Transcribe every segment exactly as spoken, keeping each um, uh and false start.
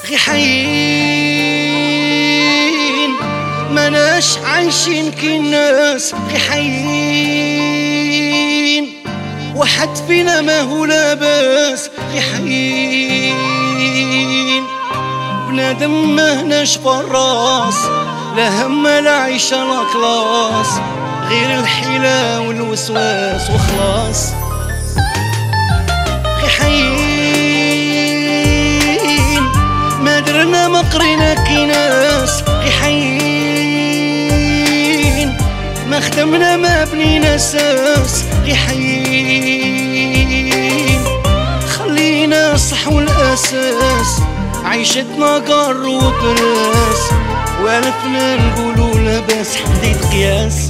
غي حيين مناش عايشين كي الناس، غي حيين واحد فينا ما هو لاباس، غي حيين بنادم ما هناش فراس، لا هم لا عيشة لا كلاس، غير الحيلة والوسواس وخلاص. غي حيين ما درنا ما قرينا كي ناس، غي حيين ما خدمنا ما بنينا اساس، غي حيين خلينا صحو الاساس، عيشتنا قر وبراس، والفنا نقولوا لاباس حديد قياس.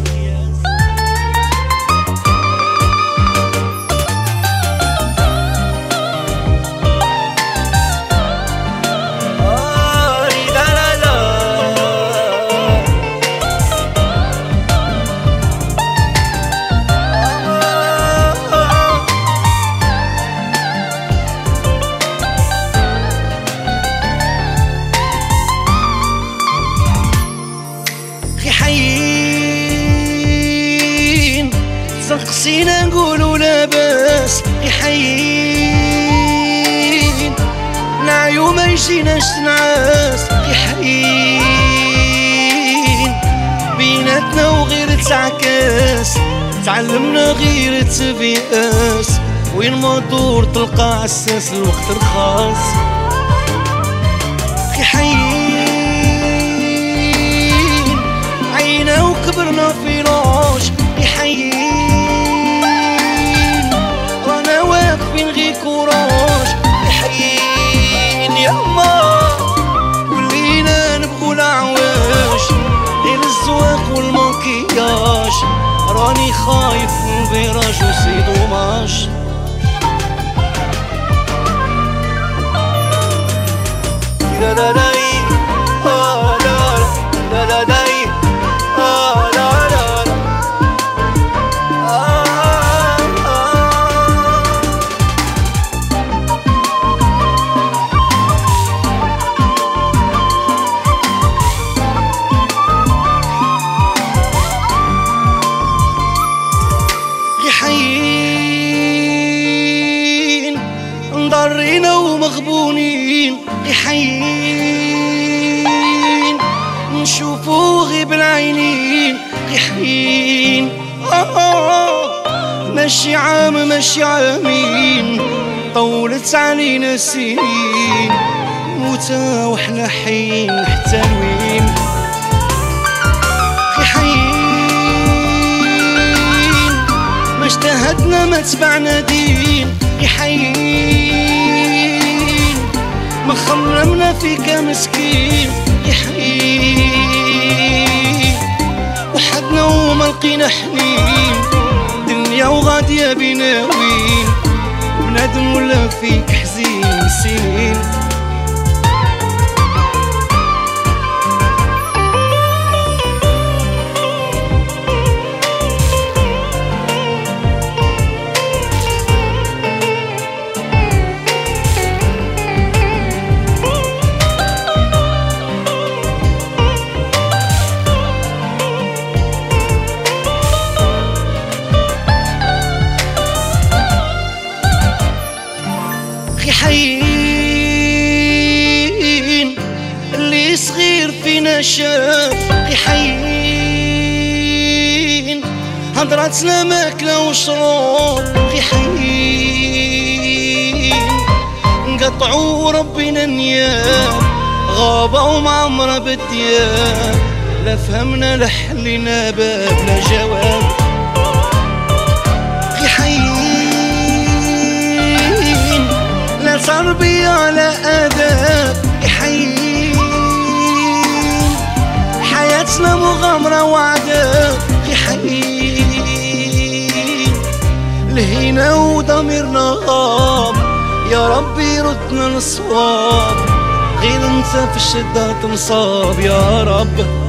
حيين زنقسينا نقولوا لاباس، غي حيين نعيو ما يجيناش نعاس، غي حيين بيناتنا وغير تعكاس، تعلمنا غير تبياس، وين ما دور تلقى عساس الوقت رخاص. غي حيين وكبرنا في راش، غي حيين رانا واقفين غي كوراج، غي حيين يما ولينا نبغوا العواش، غير الزواق والماكياج، راني خايف من فيراج وسي دوماج. لا لا لا لا لا لا لا حيين انضرينا ومغبونين، غي حيين نشوفو غي بالعينين، غي حيين آه ماشي عام ماشي عامين، طولت علينا السنين، موتا وحنا حيين حتى لوين. غي حيين ما اجتهدنا ما تبعنا دين، غي حيين ما خممنا فيك مسكين، غي حيين وحدنا وما لقينا حنين، دنيا وغادية بينا وين، بنادم ولا فيك حزين سنين. غي حيين اللي صغير فينا شاف، غي حيين هضرتنا ماكلة وشراب، غي حيين نقطعوا ربنا نياب، غابة ومعمرة بالدياب، لا فهمنا لا حلينا باب لا جواب. غي حيين لا تربية لا آداب، غي حيين حياتنا مغامرة وعذاب، غي حيين لهينا وضميرنا غاب، يا ربي ردنا للصواب، غير انت في الشدة تنصاب يا رب.